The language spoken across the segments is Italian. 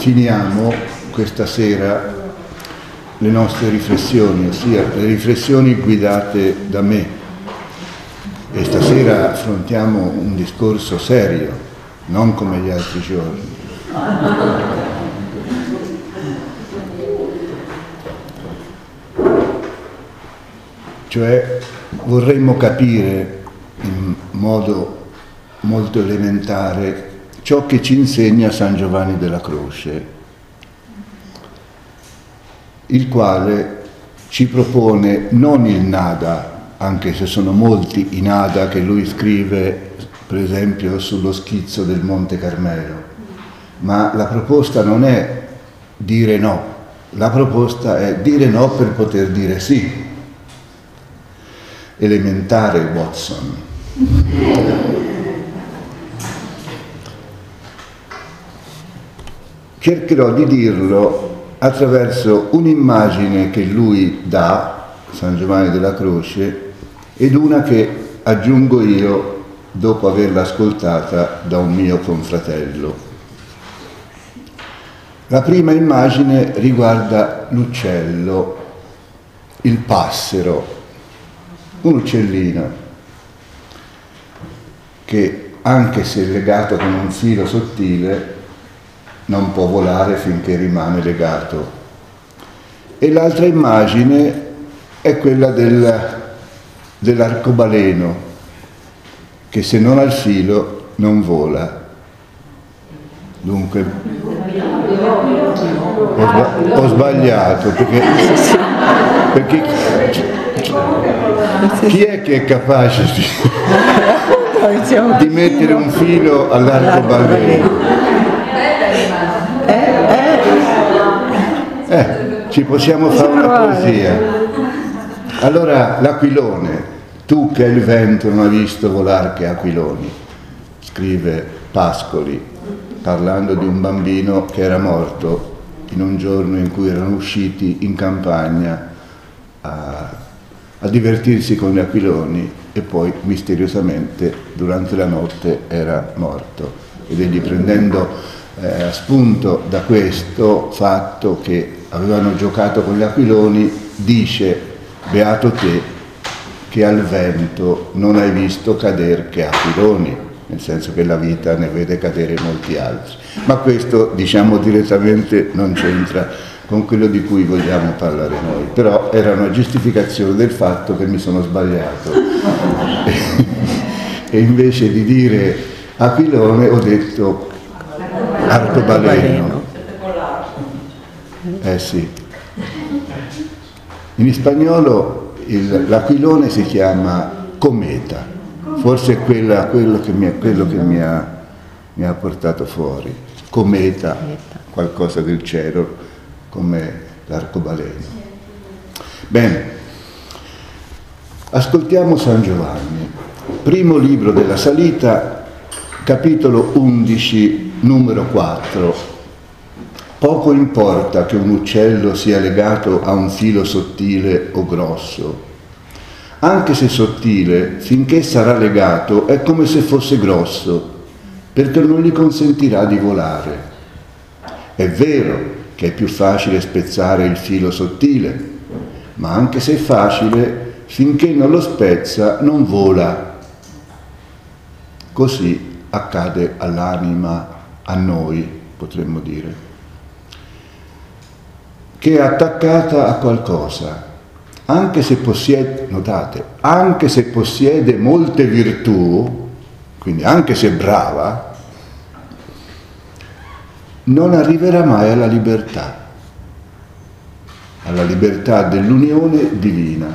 finiamo questa sera le nostre riflessioni, ossia le riflessioni guidate da me. E stasera affrontiamo un discorso serio, non come gli altri giorni. Cioè vorremmo capire in modo molto elementare ciò che ci insegna San Giovanni della Croce, il quale ci propone non il nada, anche se sono molti i nada che lui scrive, per esempio sullo schizzo del Monte Carmelo, ma la proposta non è dire no, la proposta è dire no per poter dire sì. Elementare, Watson. Cercherò di dirlo attraverso un'immagine che lui dà, San Giovanni della Croce, ed una che aggiungo io dopo averla ascoltata da un mio confratello. La prima immagine riguarda l'uccello, il passero, un uccellino che, anche se è legato con un filo sottile, non può volare finché rimane legato. E l'altra immagine è quella dell'arcobaleno, che se non ha il filo non vola. Dunque, ho sbagliato, perché chi è che è capace di mettere un filo all'arcobaleno? Ci possiamo fare una poesia. Allora, l'aquilone, tu che hai il vento non hai visto volar che aquiloni, scrive Pascoli, parlando di un bambino che era morto in un giorno in cui erano usciti in campagna a divertirsi con gli aquiloni e poi misteriosamente durante la notte era morto. Ed egli, prendendo spunto da questo fatto che avevano giocato con gli aquiloni, dice: beato te che al vento non hai visto cader che aquiloni, nel senso che la vita ne vede cadere molti altri. Ma questo, diciamo direttamente, non c'entra con quello di cui vogliamo parlare noi, però era una giustificazione del fatto che mi sono sbagliato e invece di dire aquilone ho detto arcobaleno. Sì. In spagnolo l'aquilone si chiama cometa, forse è quello che mi ha portato fuori. Cometa, qualcosa del cielo, come l'arcobaleno. Bene, ascoltiamo San Giovanni, primo libro della Salita, capitolo 11, numero 4. Poco importa che un uccello sia legato a un filo sottile o grosso. Anche se sottile, finché sarà legato, è come se fosse grosso, perché non gli consentirà di volare. È vero che è più facile spezzare il filo sottile, ma anche se è facile, finché non lo spezza, non vola. Così accade all'anima, a noi, potremmo dire, che è attaccata a qualcosa, anche se possiede, notate, anche se possiede molte virtù, quindi anche se è brava, non arriverà mai alla libertà dell'unione divina.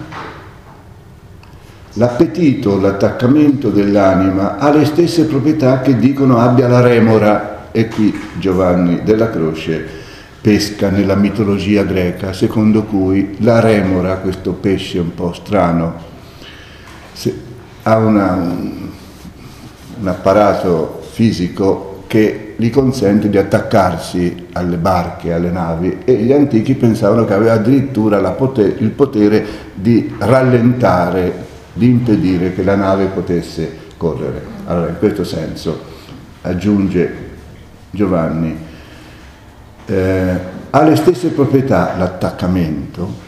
L'appetito, l'attaccamento dell'anima ha le stesse proprietà che dicono abbia la remora, e qui Giovanni della Croce pesca nella mitologia greca, secondo cui la remora, questo pesce un po' strano, ha un apparato fisico che gli consente di attaccarsi alle barche, alle navi, e gli antichi pensavano che aveva addirittura il potere di rallentare, di impedire che la nave potesse correre. Allora, in questo senso, aggiunge Giovanni, ha le stesse proprietà l'attaccamento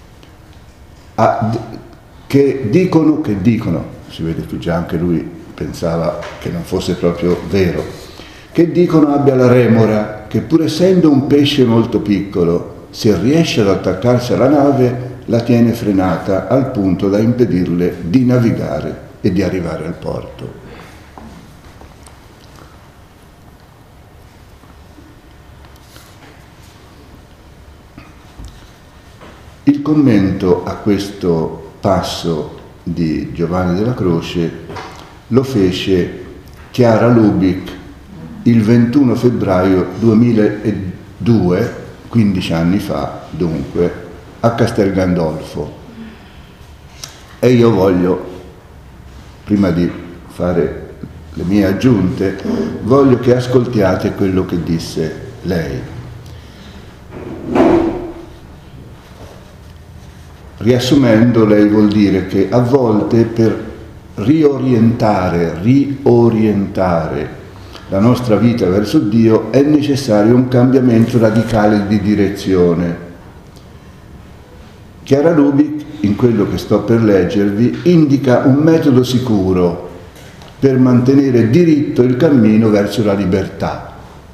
che dicono, si vede che già anche lui pensava che non fosse proprio vero, che dicono abbia la remora, che pur essendo un pesce molto piccolo, se riesce ad attaccarsi alla nave, la tiene frenata al punto da impedirle di navigare e di arrivare al porto. Il commento a questo passo di Giovanni della Croce lo fece Chiara Lubick il 21 febbraio 2002, 15 anni fa dunque, a Castel Gandolfo. E io voglio, prima di fare le mie aggiunte, voglio che ascoltiate quello che disse lei. Riassumendo, lei vuol dire che a volte per riorientare la nostra vita verso Dio è necessario un cambiamento radicale di direzione. Chiara Lubick, in quello che sto per leggervi, indica un metodo sicuro per mantenere diritto il cammino verso la libertà.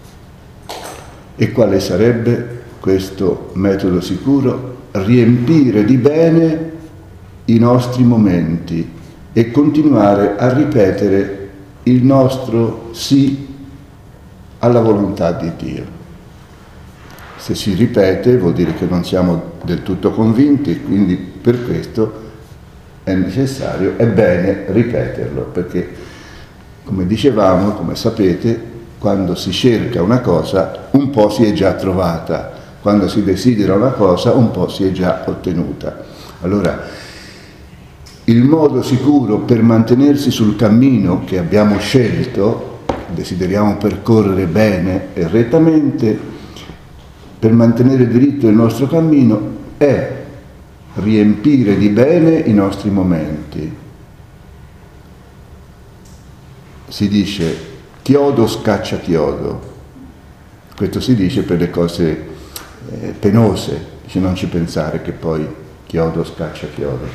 E quale sarebbe questo metodo sicuro? Riempire di bene i nostri momenti e continuare a ripetere il nostro sì alla volontà di Dio. Se si ripete vuol dire che non siamo del tutto convinti, quindi per questo è necessario, è bene ripeterlo, perché come dicevamo, come sapete, quando si cerca una cosa un po' si è già trovata. Quando si desidera una cosa, un po' si è già ottenuta. Allora, il modo sicuro per mantenersi sul cammino che abbiamo scelto, desideriamo percorrere bene e rettamente, per mantenere diritto il nostro cammino, è riempire di bene i nostri momenti. Si dice chiodo scaccia chiodo. Questo si dice per le cose penose, dice non ci pensare che poi chiodo scaccia chiodo.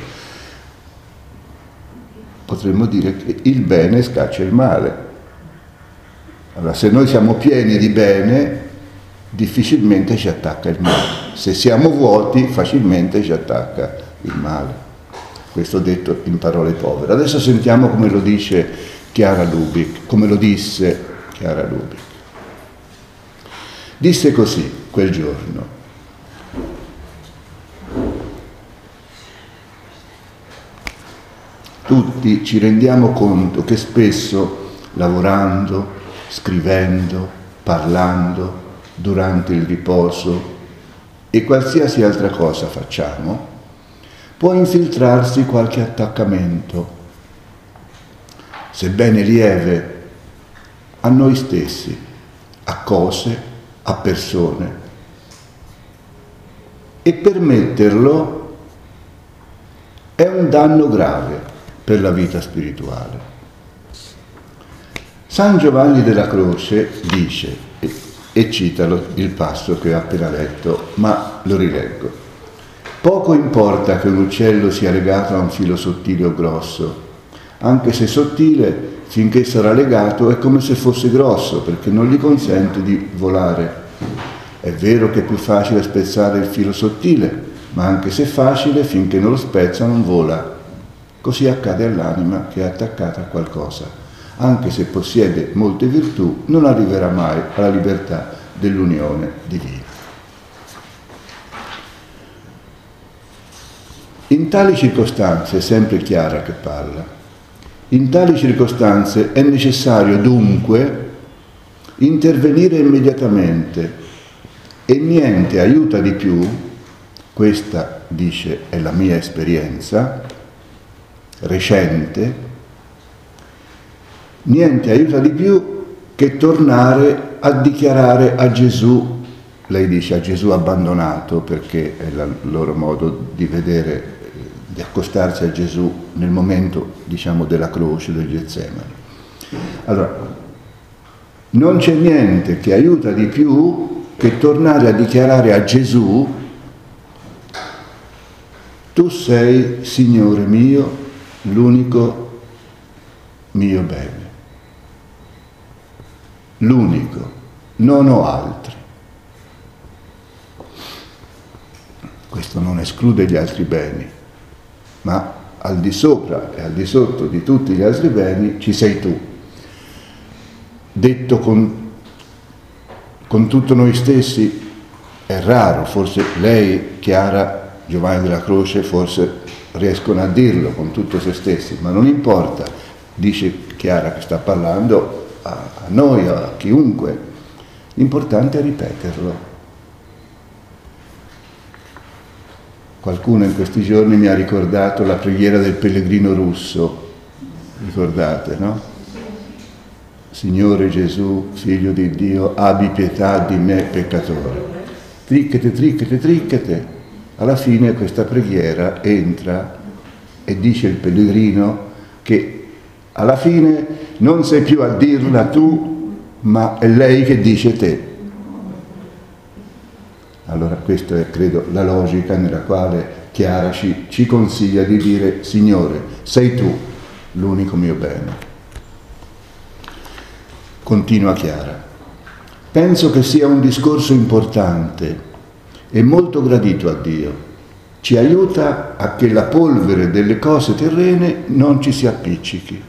Potremmo dire che il bene scaccia il male. Allora, se noi siamo pieni di bene, difficilmente ci attacca il male. Se siamo vuoti, facilmente ci attacca il male. Questo detto in parole povere. Adesso sentiamo come lo dice Chiara Lubick, come lo disse Chiara Lubick. Disse così quel giorno: tutti ci rendiamo conto che spesso, lavorando, scrivendo, parlando, durante il riposo e qualsiasi altra cosa facciamo, può infiltrarsi qualche attaccamento, sebbene lieve, a noi stessi, a cose, a persone, e permetterlo è un danno grave per la vita spirituale. San Giovanni della Croce dice, e cita il passo che ho appena letto, ma lo rileggo: poco importa che un uccello sia legato a un filo sottile o grosso, anche se sottile, finché sarà legato è come se fosse grosso, perché non gli consente di volare. È vero che è più facile spezzare il filo sottile, ma anche se facile, finché non lo spezza non vola. Così accade all'anima che è attaccata a qualcosa. Anche se possiede molte virtù, non arriverà mai alla libertà dell'unione divina. In tali circostanze, è sempre Chiara che parla, in tali circostanze è necessario dunque intervenire immediatamente e niente aiuta di più, questa dice è la mia esperienza recente, niente aiuta di più che tornare a dichiarare a Gesù, lei dice a Gesù abbandonato perché è il loro modo di vedere, di accostarsi a Gesù nel momento, diciamo, della croce, del Getsemani. Allora, non c'è niente che aiuta di più che tornare a dichiarare a Gesù: tu sei, Signore mio, l'unico mio bene. L'unico, non ho altri. Questo non esclude gli altri beni, ma al di sopra e al di sotto di tutti gli altri beni ci sei tu. Detto con tutto noi stessi è raro, forse lei, Chiara, Giovanni della Croce, forse riescono a dirlo con tutto se stessi, ma non importa, dice Chiara che sta parlando a noi, a chiunque, l'importante è ripeterlo. Qualcuno in questi giorni mi ha ricordato la preghiera del pellegrino russo, ricordate, no? Signore Gesù, Figlio di Dio, abbi pietà di me peccatore. Trichete, trichete, trichete. Alla fine questa preghiera entra e dice il pellegrino che alla fine non sei più a dirla tu, ma è lei che dice te. Allora questa è, credo, la logica nella quale Chiara ci consiglia di dire: Signore, sei tu l'unico mio bene. Continua Chiara. Penso che sia un discorso importante e molto gradito a Dio. Ci aiuta a che la polvere delle cose terrene non ci si appiccichi.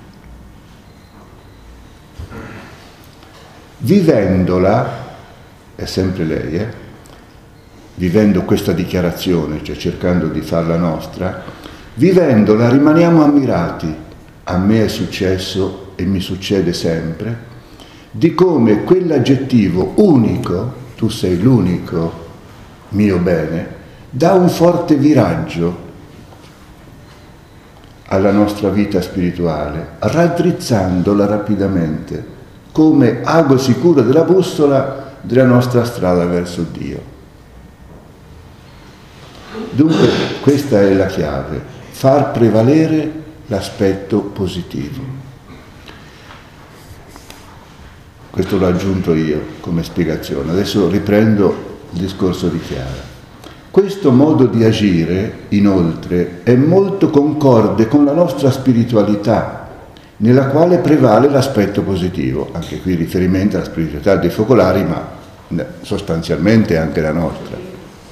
Vivendola, è sempre lei, vivendo questa dichiarazione, cioè cercando di farla nostra, vivendola rimaniamo ammirati, a me è successo e mi succede sempre, di come quell'aggettivo unico, tu sei l'unico mio bene, dà un forte viraggio alla nostra vita spirituale, raddrizzandola rapidamente, come ago sicuro della bussola della nostra strada verso Dio. Dunque questa è la chiave, far prevalere l'aspetto positivo. Questo l'ho aggiunto io come spiegazione. Adesso riprendo il discorso di Chiara. Questo modo di agire, inoltre, è molto concorde con la nostra spiritualità, nella quale prevale l'aspetto positivo. Anche qui riferimento alla spiritualità dei focolari, ma sostanzialmente anche la nostra.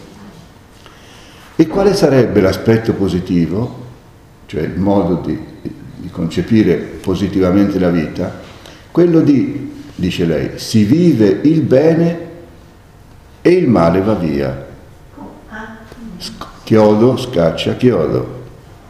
E quale sarebbe l'aspetto positivo, cioè il modo di concepire positivamente la vita? Quello di, dice lei, si vive il bene e il male va via. Chiodo scaccia chiodo.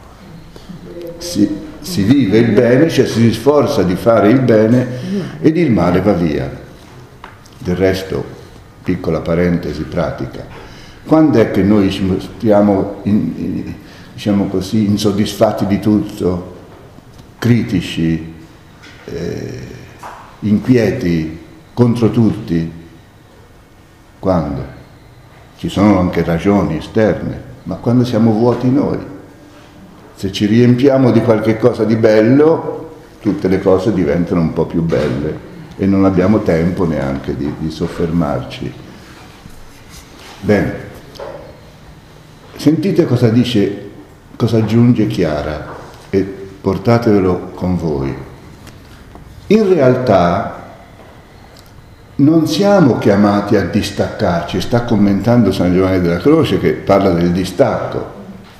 Si vive il bene, cioè si sforza di fare il bene ed il male va via. Del resto, piccola parentesi pratica, quando è che noi stiamo, diciamo così, insoddisfatti di tutto, critici, inquieti contro tutti? Quando? Ci sono anche ragioni esterne, ma quando siamo vuoti noi. Se ci riempiamo di qualche cosa di bello, tutte le cose diventano un po' più belle e non abbiamo tempo neanche di soffermarci. Bene. Sentite cosa dice, cosa aggiunge Chiara e portatevelo con voi. In realtà non siamo chiamati a distaccarci, sta commentando San Giovanni della Croce che parla del distacco.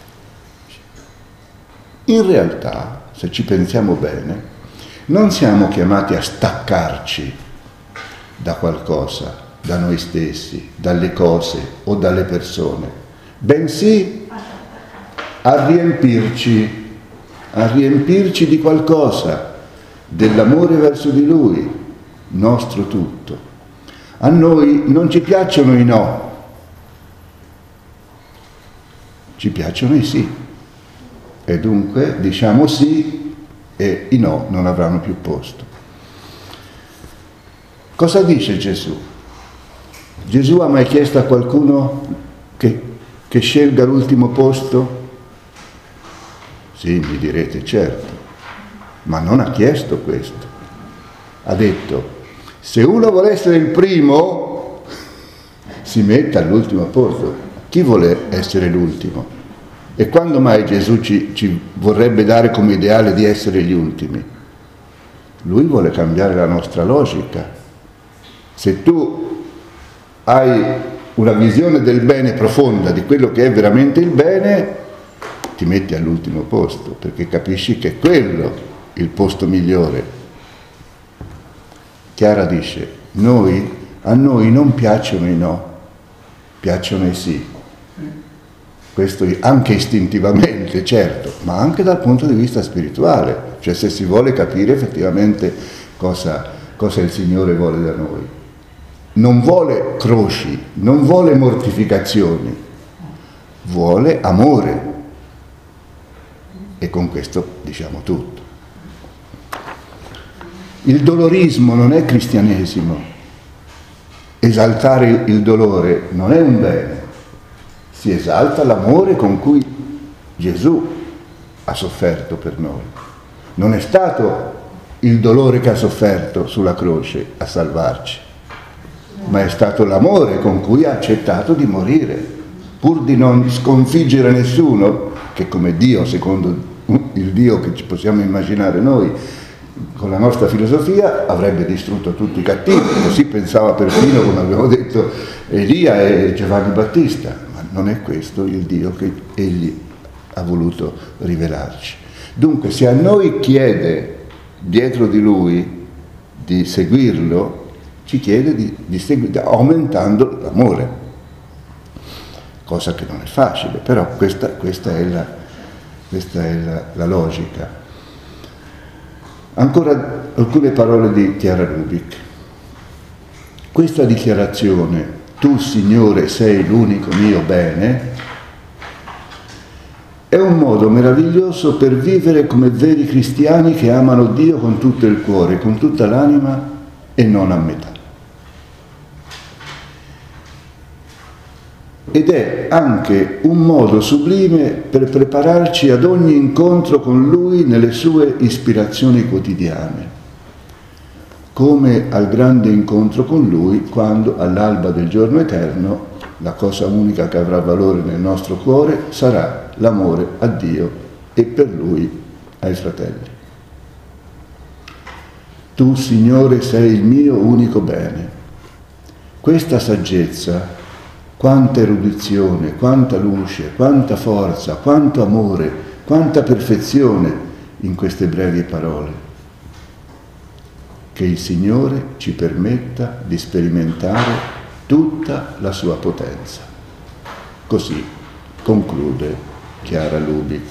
In realtà, se ci pensiamo bene, non siamo chiamati a staccarci da qualcosa, da noi stessi, dalle cose o dalle persone, bensì a riempirci di qualcosa, dell'amore verso di Lui, nostro tutto. A noi non ci piacciono i no, ci piacciono i sì, e dunque diciamo sì e i no non avranno più posto. Cosa dice Gesù? Gesù ha mai chiesto a qualcuno che scelga l'ultimo posto? Sì, mi direte, certo, ma non ha chiesto questo. Ha detto: se uno vuole essere il primo, si mette all'ultimo posto. Chi vuole essere l'ultimo? E quando mai Gesù ci vorrebbe dare come ideale di essere gli ultimi? Lui vuole cambiare la nostra logica. Se tu hai una visione del bene profonda, di quello che è veramente il bene, ti metti all'ultimo posto, perché capisci che è quello il posto migliore. Chiara dice, a noi non piacciono i no, piacciono i sì. Questo anche istintivamente, certo, ma anche dal punto di vista spirituale, cioè se si vuole capire effettivamente cosa il Signore vuole da noi. Non vuole croci, non vuole mortificazioni, vuole amore. E con questo diciamo tutto. Il dolorismo non è cristianesimo. Esaltare il dolore non è un bene. Si esalta l'amore con cui Gesù ha sofferto per noi. Non è stato il dolore che ha sofferto sulla croce a salvarci, ma è stato l'amore con cui ha accettato di morire, pur di non sconfiggere nessuno, che come Dio, secondo il Dio che ci possiamo immaginare noi, con la nostra filosofia, avrebbe distrutto tutti i cattivi. Così pensava perfino, come abbiamo detto, Elia e Giovanni Battista. Non è questo il Dio che Egli ha voluto rivelarci. Dunque, se a noi chiede dietro di Lui di seguirlo, ci chiede di seguire, aumentando l'amore, cosa che non è facile, però questa è la logica. Ancora alcune parole di Chiara Lubick. Questa dichiarazione, tu Signore sei l'unico mio bene, è un modo meraviglioso per vivere come veri cristiani che amano Dio con tutto il cuore, con tutta l'anima e non a metà. Ed è anche un modo sublime per prepararci ad ogni incontro con Lui nelle sue ispirazioni quotidiane, come al grande incontro con Lui quando all'alba del giorno eterno la cosa unica che avrà valore nel nostro cuore sarà l'amore a Dio e per Lui ai fratelli. Tu, Signore, sei il mio unico bene. Questa saggezza, quanta erudizione, quanta luce, quanta forza, quanto amore, quanta perfezione in queste brevi parole. Che il Signore ci permetta di sperimentare tutta la sua potenza. Così conclude Chiara Lubick.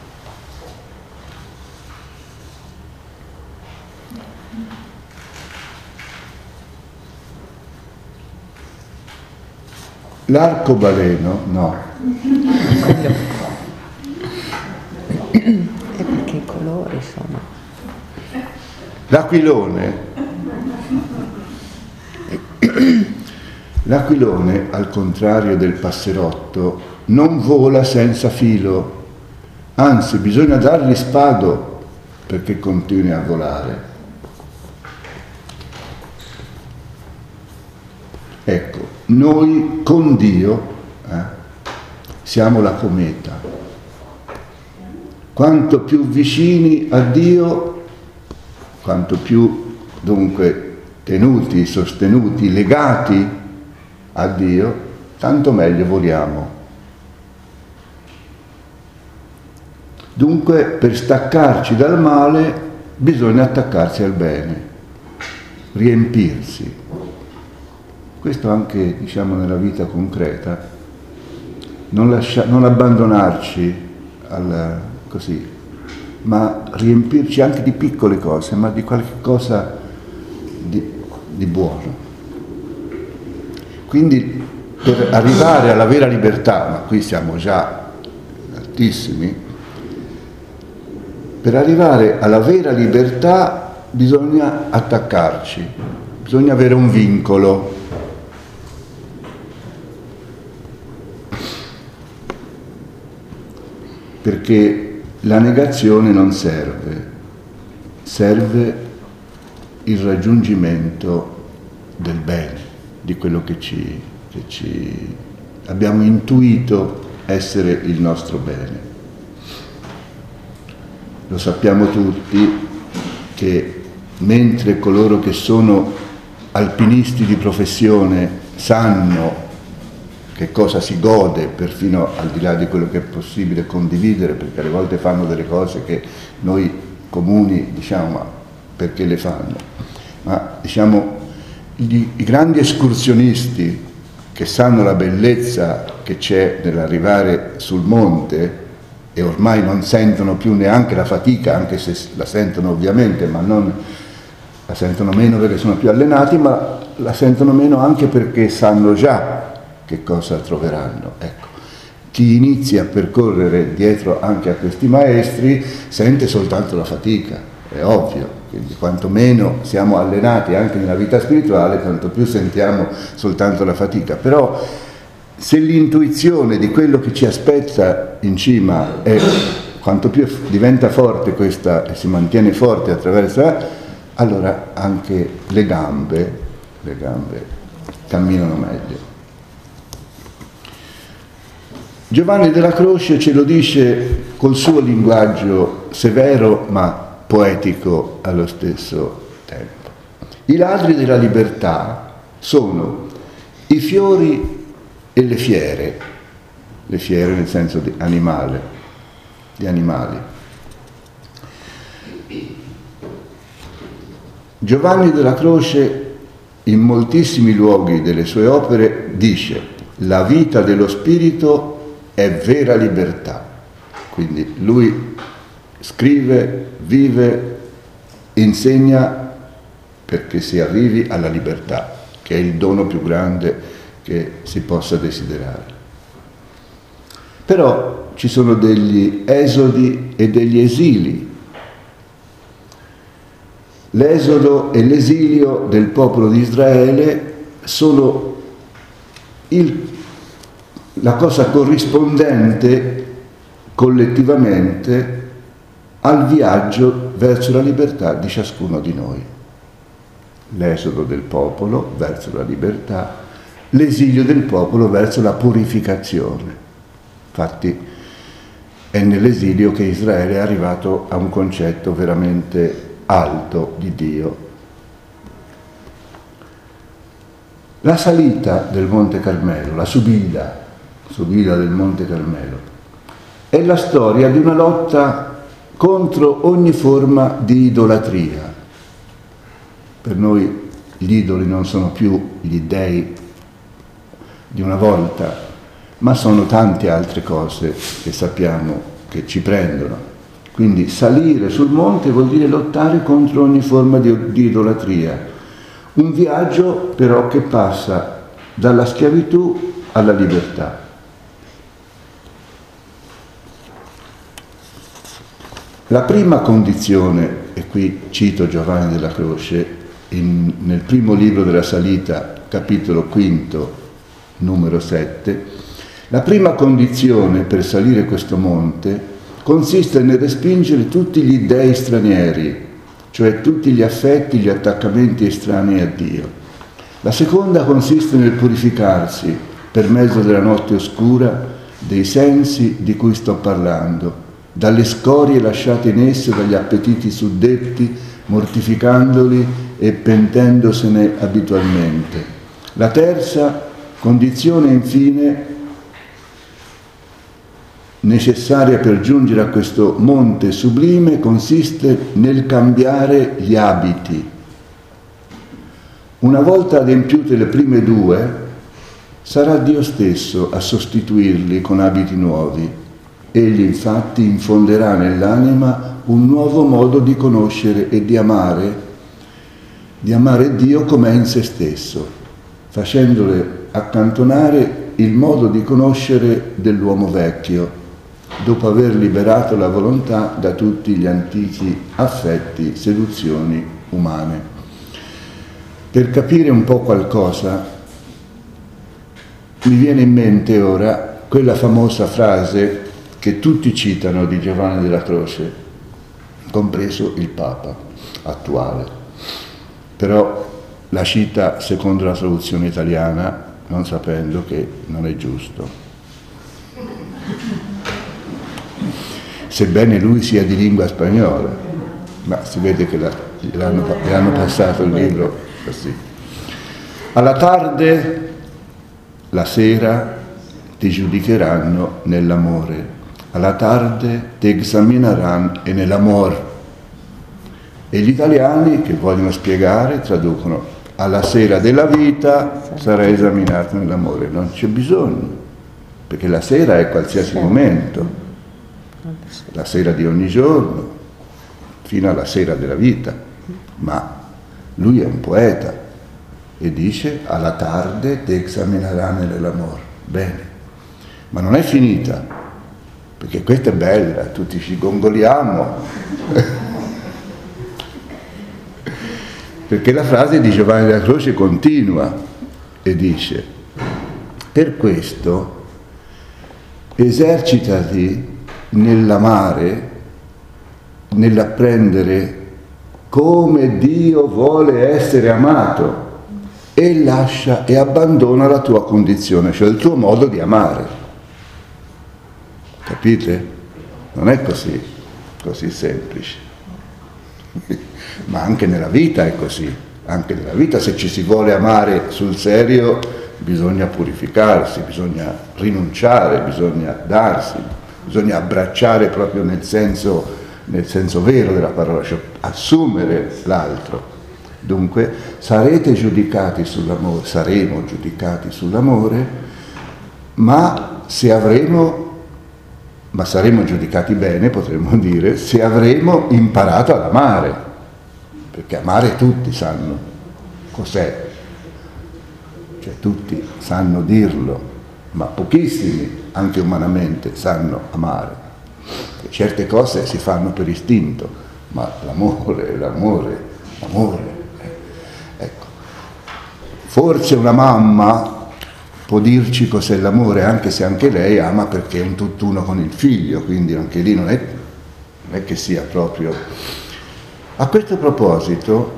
L'arcobaleno, no. E perché i colori sono... L'aquilone, al contrario del passerotto, non vola senza filo, anzi bisogna dargli spado perché continui a volare. Ecco, noi con Dio siamo la cometa. Quanto più vicini a Dio, quanto più dunque tenuti, sostenuti, legati a Dio, tanto meglio voliamo. Dunque, per staccarci dal male bisogna attaccarsi al bene, riempirsi. Questo anche, diciamo, nella vita concreta, non abbandonarci così, ma riempirci anche di piccole cose, ma di qualche cosa di buono. Quindi per arrivare alla vera libertà, ma qui siamo già altissimi, per arrivare alla vera libertà bisogna attaccarci, bisogna avere un vincolo. Perché la negazione non serve, serve il raggiungimento del bene, di quello che ci che abbiamo intuito essere il nostro bene. Lo sappiamo tutti che mentre coloro che sono alpinisti di professione sanno che cosa si gode, perfino al di là di quello che è possibile condividere, perché alle volte fanno delle cose che noi comuni diciamo ma perché le fanno? Ma diciamo i grandi escursionisti che sanno la bellezza che c'è nell'arrivare sul monte e ormai non sentono più neanche la fatica, anche se la sentono ovviamente, ma non la sentono meno perché sono più allenati, ma la sentono meno anche perché sanno già che cosa troveranno. Ecco, chi inizia a percorrere dietro anche a questi maestri sente soltanto la fatica, è ovvio, quindi quanto meno siamo allenati anche nella vita spirituale, tanto più sentiamo soltanto la fatica. Però se l'intuizione di quello che ci aspetta in cima è quanto più diventa forte questa e si mantiene forte attraverso, allora anche le gambe camminano meglio. Giovanni della Croce ce lo dice col suo linguaggio severo ma poetico allo stesso tempo. I ladri della libertà sono i fiori e le fiere nel senso di animale, di animali. Giovanni della Croce in moltissimi luoghi delle sue opere dice: la vita dello spirito è vera libertà. Quindi lui scrive, vive, insegna perché si arrivi alla libertà, che è il dono più grande che si possa desiderare. Però ci sono degli esodi e degli esili. L'esodo e l'esilio del popolo di Israele sono la cosa corrispondente collettivamente al viaggio verso la libertà di ciascuno di noi. L'esodo del popolo verso la libertà, l'esilio del popolo verso la purificazione. Infatti è nell'esilio che Israele è arrivato a un concetto veramente alto di Dio. La salita del Monte Carmelo, la subida del Monte Carmelo, è la storia di una lotta contro ogni forma di idolatria. Per noi gli idoli non sono più gli dei di una volta, ma sono tante altre cose che sappiamo che ci prendono. Quindi salire sul monte vuol dire lottare contro ogni forma di idolatria. Un viaggio però che passa dalla schiavitù alla libertà. La prima condizione, e qui cito Giovanni della Croce, nel primo libro della Salita, capitolo 5, numero 7, la prima condizione per salire questo monte consiste nel respingere tutti gli dei stranieri, cioè tutti gli affetti, gli attaccamenti estranei a Dio. La seconda consiste nel purificarsi per mezzo della notte oscura dei sensi di cui sto parlando, dalle scorie lasciate in esse dagli appetiti suddetti, mortificandoli e pentendosene abitualmente. La terza condizione, infine, necessaria per giungere a questo monte sublime, consiste nel cambiare gli abiti. Una volta adempiute le prime due, sarà Dio stesso a sostituirli con abiti nuovi. Egli infatti infonderà nell'anima un nuovo modo di conoscere e di amare Dio com'è in se stesso, facendole accantonare il modo di conoscere dell'uomo vecchio, dopo aver liberato la volontà da tutti gli antichi affetti, seduzioni umane. Per capire un po' qualcosa, mi viene in mente ora quella famosa frase che tutti citano di Giovanni della Croce, compreso il Papa attuale. Però la cita secondo la traduzione italiana, non sapendo che non è giusto. Sebbene lui sia di lingua spagnola, ma si vede che gli hanno passato il libro così. Alla tarde, la sera, ti giudicheranno nell'amore. Alla tarde ti examineranno nell'amor. E gli italiani che vogliono spiegare traducono: alla sera della vita sarà esaminato nell'amore. Non c'è bisogno, perché la sera è qualsiasi momento, la sera di ogni giorno, fino alla sera della vita. Ma lui è un poeta e dice: alla tarde ti examineranno nell'amor. Bene, ma non è finita, perché questa è bella, tutti ci gongoliamo. Perché la frase di Giovanni della Croce continua e dice: per questo esercitati nell'amare, nell'apprendere come Dio vuole essere amato, e lascia e abbandona la tua condizione, cioè il tuo modo di amare. Capite? Non è così semplice. Ma anche nella vita è così. Anche nella vita, se ci si vuole amare sul serio, bisogna purificarsi, bisogna rinunciare, bisogna darsi, bisogna abbracciare proprio nel senso vero della parola, cioè assumere l'altro. Dunque saremo giudicati sull'amore, ma saremo giudicati bene, potremmo dire, se avremo imparato ad amare, perché amare tutti sanno cos'è, cioè tutti sanno dirlo, ma pochissimi, anche umanamente, sanno amare. E certe cose si fanno per istinto, ma l'amore. Ecco, forse una mamma può dirci cos'è l'amore, anche se anche lei ama perché è un tutt'uno con il figlio, quindi anche lì non è che sia proprio. A questo proposito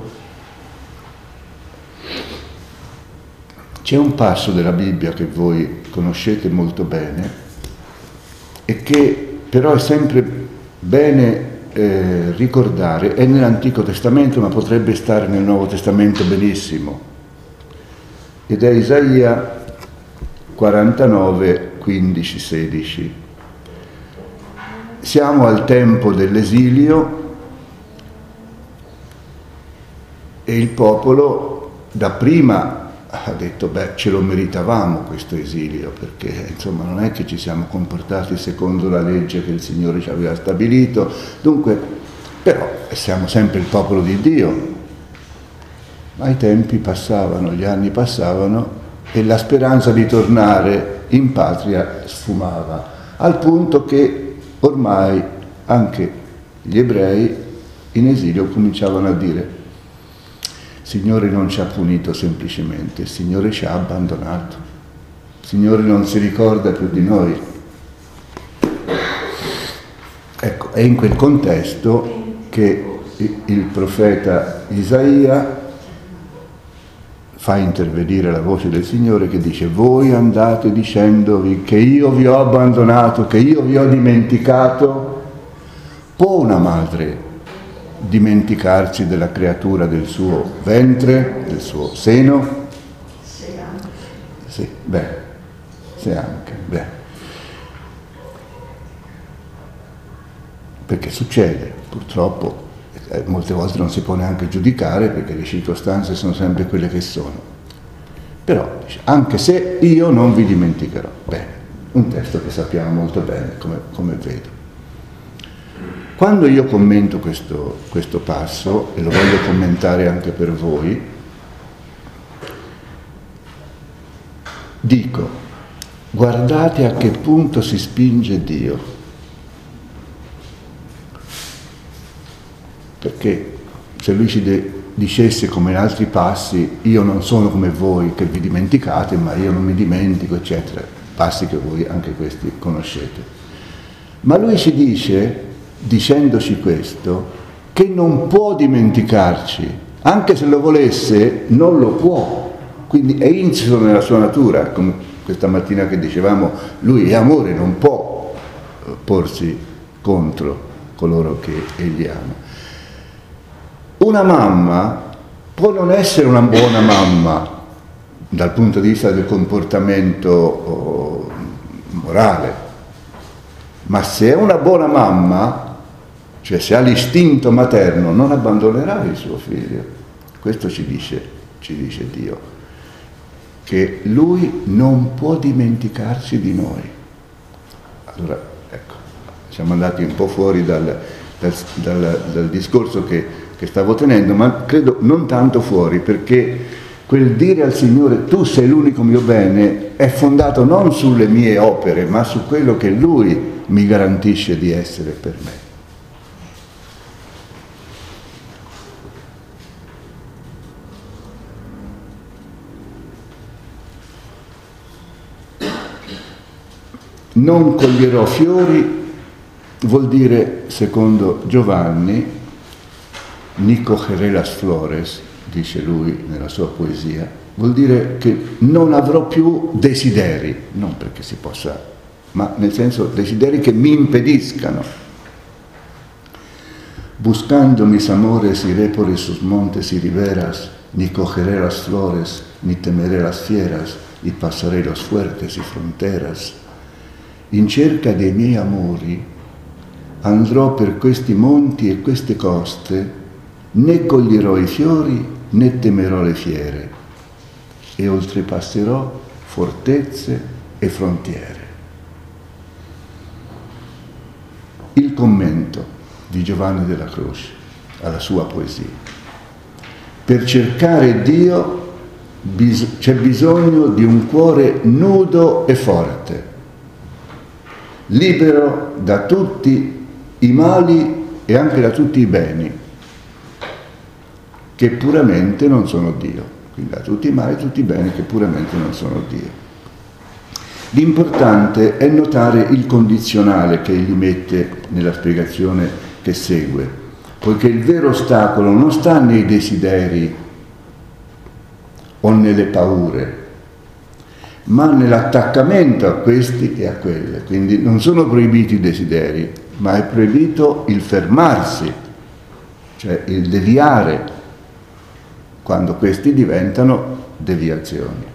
c'è un passo della Bibbia che voi conoscete molto bene e che però è sempre bene ricordare. È nell'Antico Testamento, ma potrebbe stare nel Nuovo Testamento benissimo, ed è Isaia 49, 15, 16. Siamo al tempo dell'esilio e il popolo dapprima ha detto: ce lo meritavamo questo esilio, perché insomma non è che ci siamo comportati secondo la legge che il Signore ci aveva stabilito, dunque, però siamo sempre il popolo di Dio. Ma i tempi passavano, gli anni passavano e la speranza di tornare in patria sfumava, al punto che ormai anche gli ebrei in esilio cominciavano a dire: il Signore non ci ha punito semplicemente, il Signore ci ha abbandonato, il Signore non si ricorda più di noi. Ecco, è in quel contesto che il profeta Isaia fa intervenire la voce del Signore che dice: voi andate dicendovi che io vi ho abbandonato, che io vi ho dimenticato. Può una madre dimenticarsi della creatura del suo ventre, del suo seno? Sì, se anche, perché succede, purtroppo, molte volte non si può neanche giudicare perché le circostanze sono sempre quelle che sono. Però, anche se io non vi dimenticherò. Bene, un testo che sappiamo molto bene, come vedo. Quando io commento questo passo, e lo voglio commentare anche per voi, dico: guardate a che punto si spinge Dio. Perché se lui ci dicesse come in altri passi: io non sono come voi che vi dimenticate, ma io non mi dimentico, eccetera, passi che voi anche questi conoscete. Ma lui ci dice, dicendoci questo, che non può dimenticarci, anche se lo volesse non lo può. quindi è insito nella sua natura, come questa mattina che dicevamo, lui è amore, non può porsi contro coloro che egli ama. Una mamma può non essere una buona mamma dal punto di vista del comportamento morale, ma se è una buona mamma, cioè se ha l'istinto materno, non abbandonerà il suo figlio. Questo ci dice Dio, che lui non può dimenticarsi di noi. Allora, ecco, siamo andati un po' fuori dal discorso che stavo tenendo, ma credo non tanto fuori, perché quel dire al Signore tu sei l'unico mio bene è fondato non sulle mie opere, ma su quello che Lui mi garantisce di essere per me. Non coglierò fiori vuol dire, secondo Giovanni, ni cogeré las flores, dice lui nella sua poesia, vuol dire che non avrò più desideri, non perché si possa, ma nel senso desideri che mi impediscano. Buscando mis amores iré por esos montes y riberas, ni cogeré las flores, ni temeré las fieras, y pasaré los fuertes y fronteras. In cerca dei miei amori andrò per questi monti e queste coste, né coglierò i fiori né temerò le fiere, e oltrepasserò fortezze e frontiere. Il commento di Giovanni della Croce alla sua poesia. Per cercare Dio c'è bisogno di un cuore nudo e forte, libero da tutti i mali e anche da tutti i beni, che puramente non sono Dio. Quindi da tutti i mali e tutti i beni che puramente non sono Dio. L'importante è notare il condizionale che egli mette nella spiegazione che segue, poiché il vero ostacolo non sta nei desideri o nelle paure, ma nell'attaccamento a questi e a quelle. Quindi non sono proibiti i desideri, ma è proibito il fermarsi, cioè il deviare, quando questi diventano deviazioni.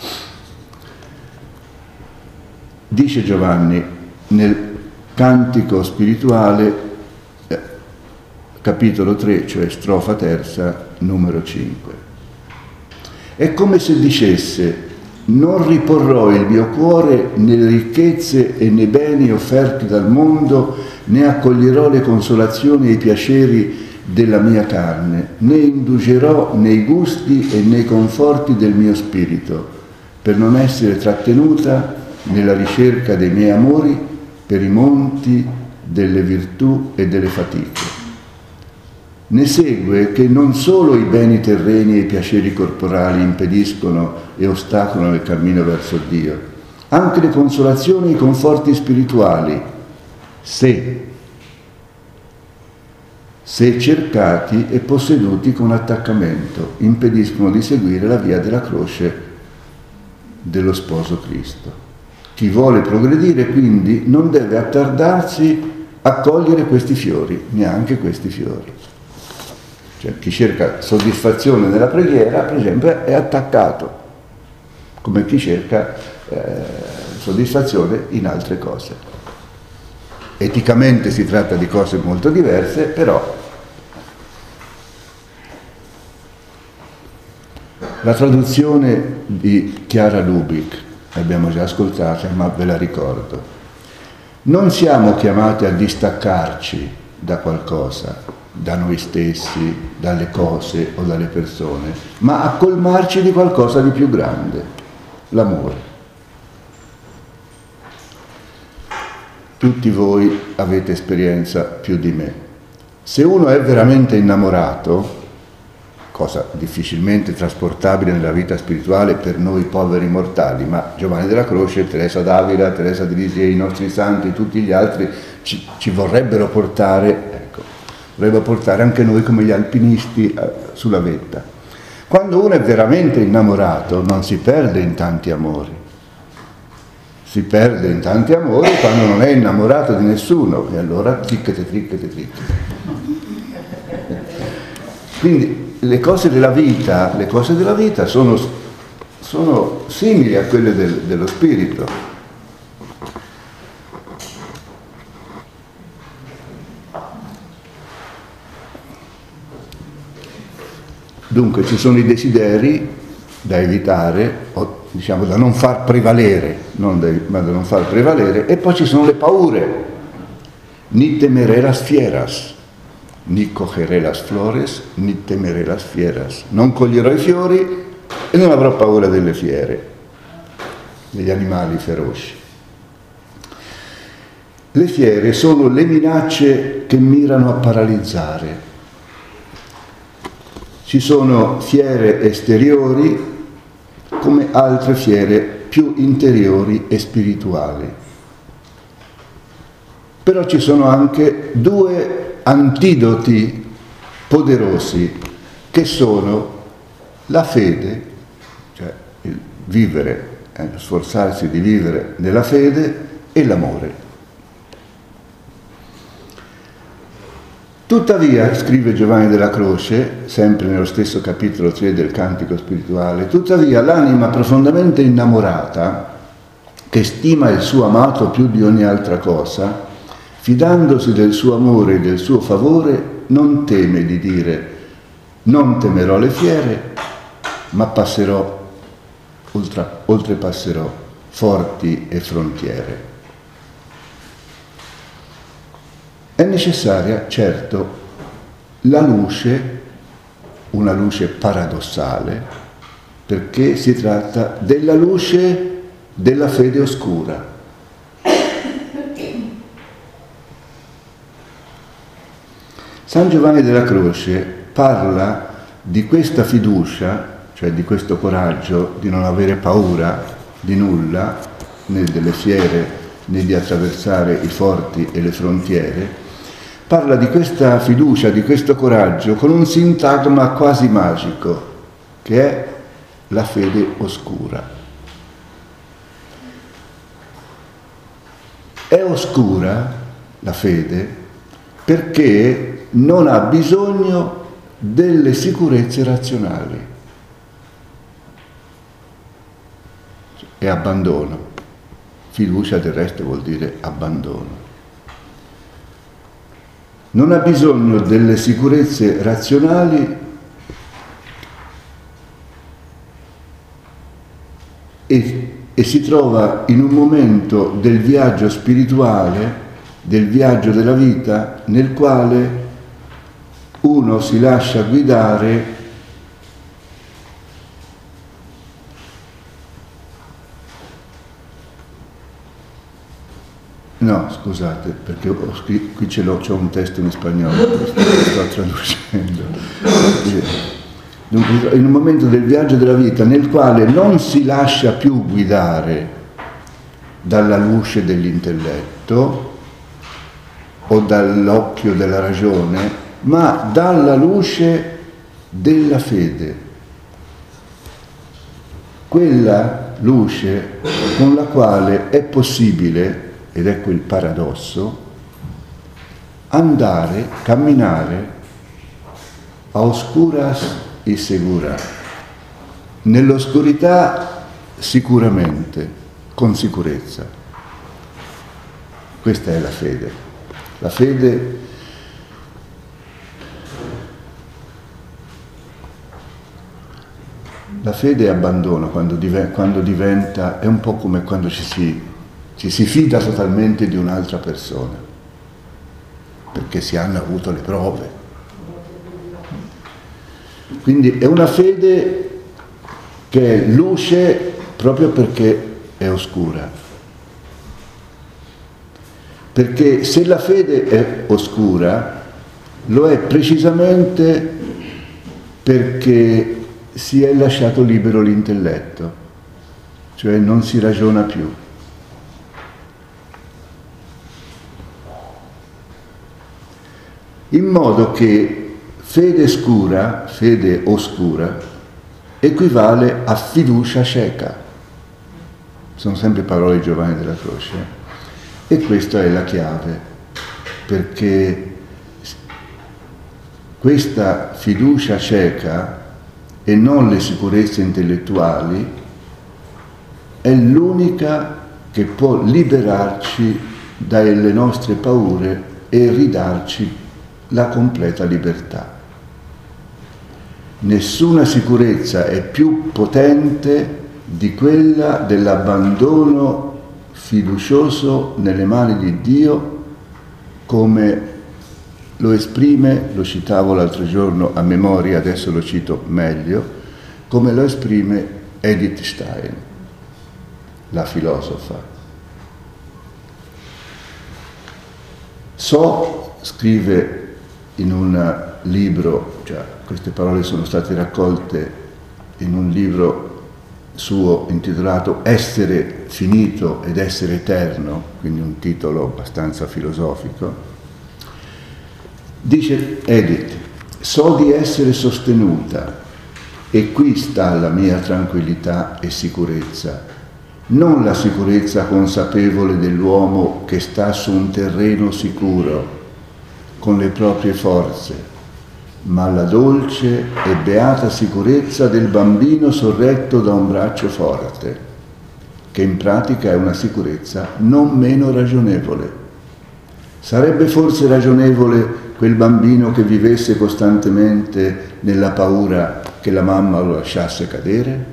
Dice Giovanni nel Cantico spirituale, capitolo 3, cioè strofa terza, numero 5. È come se dicesse: non riporrò il mio cuore nelle ricchezze e nei beni offerti dal mondo, né accoglierò le consolazioni e i piaceri della mia carne, né indugerò nei gusti e nei conforti del mio spirito, per non essere trattenuta nella ricerca dei miei amori per i monti delle virtù e delle fatiche. Ne segue che non solo i beni terreni e i piaceri corporali impediscono e ostacolano il cammino verso Dio, anche le consolazioni e i conforti spirituali, se cercati e posseduti con attaccamento, impediscono di seguire la via della croce dello sposo Cristo. Chi vuole progredire quindi non deve attardarsi a cogliere questi fiori, neanche questi fiori. Cioè chi cerca soddisfazione nella preghiera, per esempio, è attaccato, come chi cerca soddisfazione in altre cose. Eticamente si tratta di cose molto diverse, però la traduzione di Chiara Lubich l'abbiamo già ascoltata, ma ve la ricordo. Non siamo chiamati a distaccarci da qualcosa, da noi stessi, dalle cose o dalle persone, ma a colmarci di qualcosa di più grande, l'amore. Tutti voi avete esperienza più di me. Se uno è veramente innamorato, cosa difficilmente trasportabile nella vita spirituale per noi poveri mortali, ma Giovanni della Croce, Teresa d'Avila, Teresa di Lisieux, i nostri santi, tutti gli altri ci vorrebbero portare, vorrebbero portare anche noi come gli alpinisti sulla vetta. Quando uno è veramente innamorato non si perde in tanti amori. Si perde in tanti amori quando non è innamorato di nessuno, e allora triccate. Quindi le cose della vita sono simili a quelle dello spirito. Dunque ci sono i desideri da evitare, o diciamo da non far prevalere, ma da non far prevalere, e poi ci sono le paure. Ni temeré las fieras, ni cogeré las flores, ni temeré las fieras. Non coglierò i fiori e non avrò paura delle fiere, degli animali feroci. Le fiere sono le minacce che mirano a paralizzare. Ci sono fiere esteriori come altre fiere più interiori e spirituali. Però ci sono anche due antidoti poderosi che sono la fede, cioè il vivere, sforzarsi di vivere nella fede, e l'amore. Tuttavia, scrive Giovanni della Croce, sempre nello stesso capitolo 3 del Cantico Spirituale, tuttavia l'anima profondamente innamorata, che stima il suo amato più di ogni altra cosa, fidandosi del suo amore e del suo favore, non teme di dire: non temerò le fiere, ma oltrepasserò forti e frontiere. È necessaria, certo, la luce, una luce paradossale, perché si tratta della luce della fede oscura. San Giovanni della Croce parla di questa fiducia, cioè di questo coraggio di non avere paura di nulla, né delle fiere, né di attraversare i forti e le frontiere. Parla di questa fiducia, di questo coraggio, con un sintagma quasi magico, che è la fede oscura. È oscura la fede perché non ha bisogno delle sicurezze razionali. È abbandono. Fiducia del resto vuol dire abbandono. Non ha bisogno delle sicurezze razionali e si trova in un momento del viaggio spirituale, del viaggio della vita, nel quale uno si lascia guidare no, scusate, perché qui c'ho un testo in spagnolo, sto traducendo. Dunque, in un momento del viaggio della vita nel quale non si lascia più guidare dalla luce dell'intelletto o dall'occhio della ragione, ma dalla luce della fede. Quella luce con la quale è possibile, ed ecco il paradosso, camminare a oscuras y segura, nell'oscurità sicuramente, con sicurezza. Questa è la fede. La fede è abbandono quando diventa, è un po' come quando ci si fida totalmente di un'altra persona, perché si hanno avuto le prove. Quindi è una fede che è luce proprio perché è oscura. Perché se la fede è oscura, lo è precisamente perché si è lasciato libero l'intelletto, cioè non si ragiona più. In modo che fede oscura equivale a fiducia cieca. Sono sempre parole di Giovanni della Croce. E questa è la chiave, perché questa fiducia cieca e non le sicurezze intellettuali è l'unica che può liberarci dalle nostre paure e ridarci la completa libertà. Nessuna sicurezza è più potente di quella dell'abbandono fiducioso nelle mani di Dio, come lo esprime, lo citavo l'altro giorno a memoria, adesso lo cito meglio, come lo esprime Edith Stein, la filosofa. So, scrive in un libro, cioè queste parole sono state raccolte in un libro suo intitolato Essere finito ed essere eterno, quindi un titolo abbastanza filosofico. Dice Edith: so di essere sostenuta e qui sta la mia tranquillità e sicurezza, non la sicurezza consapevole dell'uomo che sta su un terreno sicuro con le proprie forze, ma la dolce e beata sicurezza del bambino sorretto da un braccio forte, che in pratica è una sicurezza non meno ragionevole. Sarebbe forse ragionevole quel bambino che vivesse costantemente nella paura che la mamma lo lasciasse cadere?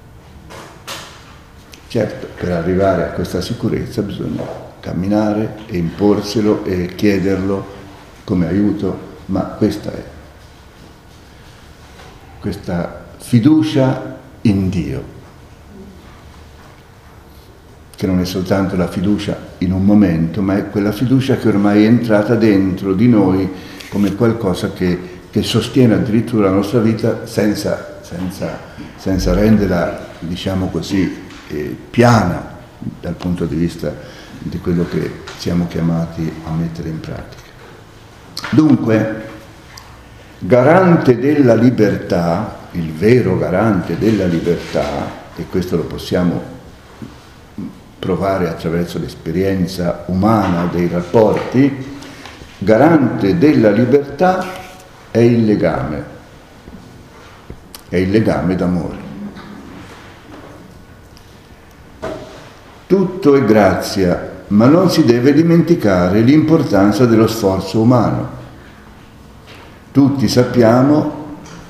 Certo, per arrivare a questa sicurezza bisogna camminare e imporselo e chiederlo come aiuto, ma questa è questa fiducia in Dio, che non è soltanto la fiducia in un momento, ma è quella fiducia che ormai è entrata dentro di noi come qualcosa che sostiene addirittura la nostra vita senza renderla, diciamo così, piana dal punto di vista di quello che siamo chiamati a mettere in pratica. Dunque, garante della libertà, il vero garante della libertà, e questo lo possiamo provare attraverso l'esperienza umana dei rapporti, garante della libertà è il legame d'amore. Tutto è grazia, ma non si deve dimenticare l'importanza dello sforzo umano. Tutti sappiamo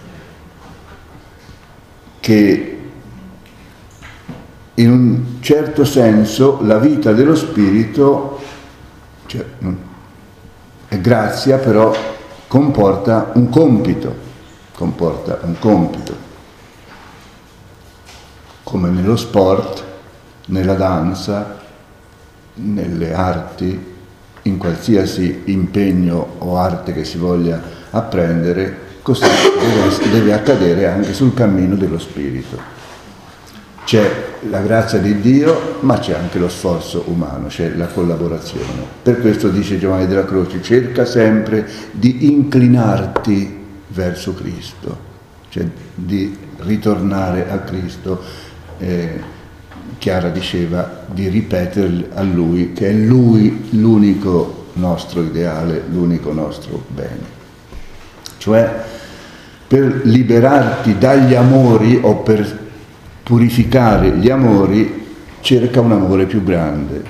che in un certo senso la vita dello spirito, cioè, è grazia, però comporta un compito, come nello sport, nella danza, nelle arti, in qualsiasi impegno o arte che si voglia apprendere, così deve accadere anche sul cammino dello spirito. C'è la grazia di Dio, ma c'è anche lo sforzo umano, c'è la collaborazione. Per questo dice Giovanni della Croce: cerca sempre di inclinarti verso Cristo, cioè di ritornare a Cristo. Chiara diceva di ripetere a Lui che è Lui l'unico nostro ideale, l'unico nostro bene. Cioè, per liberarti dagli amori o per purificare gli amori, cerca un amore più grande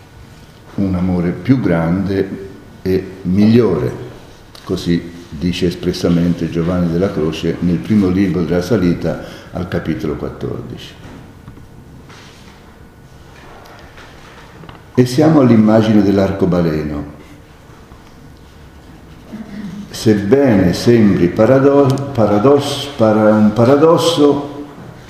e migliore. Così dice espressamente Giovanni della Croce nel primo libro della Salita al capitolo 14. E siamo all'immagine dell'arcobaleno. Sebbene sembri un paradosso,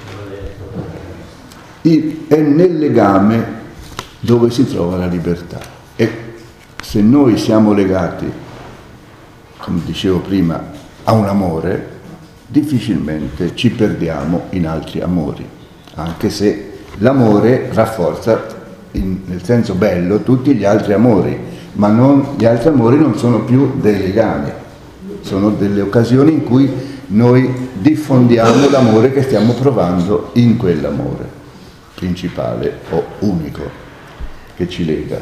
è nel legame dove si trova la libertà. E se noi siamo legati, come dicevo prima, a un amore, difficilmente ci perdiamo in altri amori, anche se l'amore rafforza, nel senso bello, tutti gli altri amori, ma gli altri amori non sono più dei legami, sono delle occasioni in cui noi diffondiamo l'amore che stiamo provando in quell'amore principale o unico che ci lega.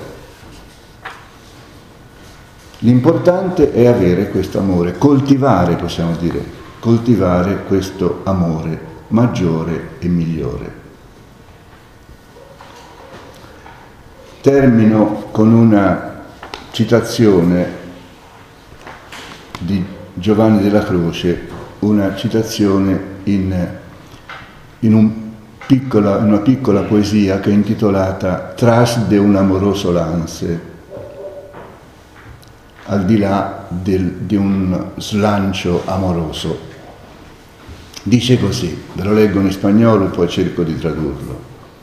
L'importante è avere questo amore, coltivare, possiamo dire, coltivare questo amore maggiore e migliore. Termino con una citazione di Giovanni della Croce, una citazione in una piccola poesia che è intitolata Tras de un amoroso lance, al di là di un slancio amoroso. Dice così, ve lo leggo in spagnolo e poi cerco di tradurlo.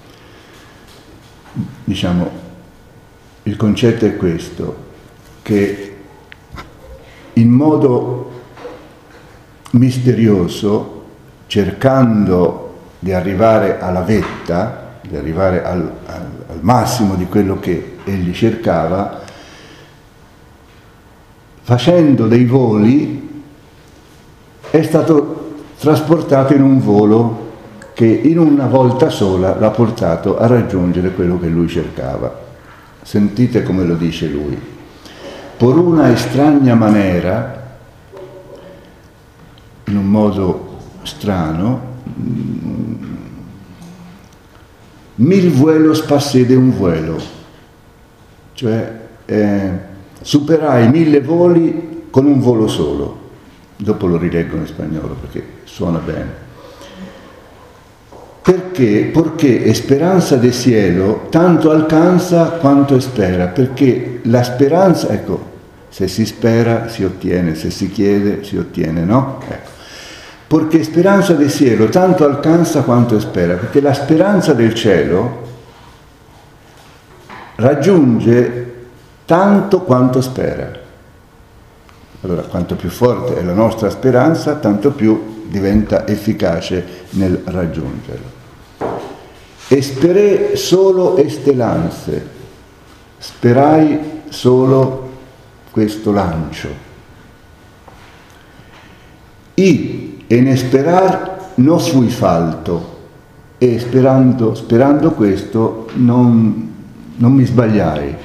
Diciamo, il concetto è questo, che in modo misterioso, cercando di arrivare alla vetta, di arrivare al massimo di quello che egli cercava, facendo dei voli, è stato trasportato in un volo che in una volta sola l'ha portato a raggiungere quello che lui cercava. Sentite come lo dice lui. Por una extraña manera, in un modo strano, 1000 vuelos passé de un vuelo, cioè superai 1000 voli con un volo solo. Dopo lo rileggo in spagnolo perché suona bene. Perché? Porque esperanza de cielo tanto alcanza quanto espera, perché la speranza, ecco, se si spera si ottiene, se si chiede si ottiene, no? Ecco. Porque esperanza de cielo tanto alcanza quanto espera, perché la speranza del cielo raggiunge tanto quanto spera. Allora, quanto più forte è la nostra speranza, tanto più diventa efficace nel raggiungerlo. Esperé solo este lance, sperai solo questo lancio. Y en esperar no fui falto, e sperando questo non mi sbagliai.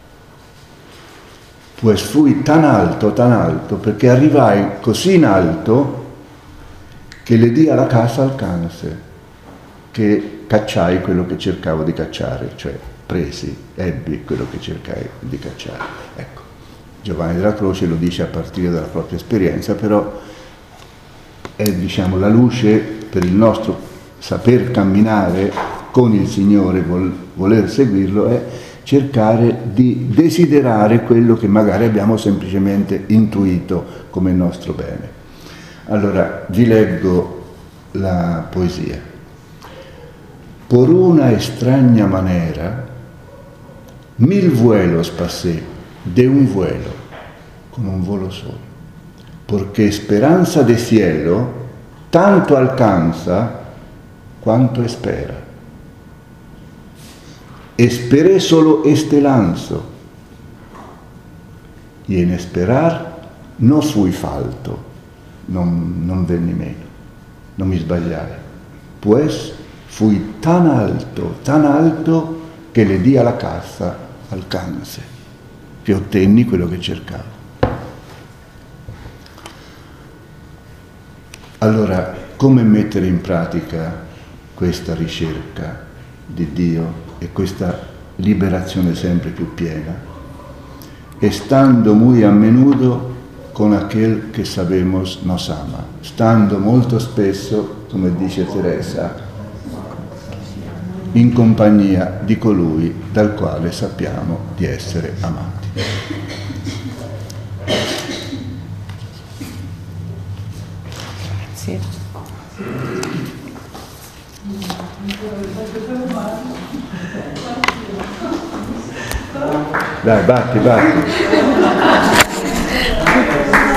Pues fui tan alto, perché arrivai così in alto che le di alla casa alcance, che cacciai quello che cercavo di cacciare, cioè ebbi quello che cercai di cacciare. Ecco, Giovanni della Croce lo dice a partire dalla propria esperienza, però è, diciamo, la luce per il nostro saper camminare con il Signore, voler seguirlo, è cercare di desiderare quello che magari abbiamo semplicemente intuito come il nostro bene. Allora, vi leggo la poesia. Por una extraña manera, 1000 vuelos passé de un vuelo, con un volo solo, porque esperanza de cielo tanto alcanza quanto espera. Esperé solo este lanzo, y en esperar no fui falto, non venni meno, non mi sbagliai, pues fui tan alto che le di alla cassa alcance, che ottenni quello che cercavo. Allora, come mettere in pratica questa ricerca di Dio e questa liberazione sempre più piena? Estando muy a menudo con aquel que sabemos nos ama, stando molto spesso, come dice Teresa, in compagnia di colui dal quale sappiamo di essere amati. Grazie. Dai, batti.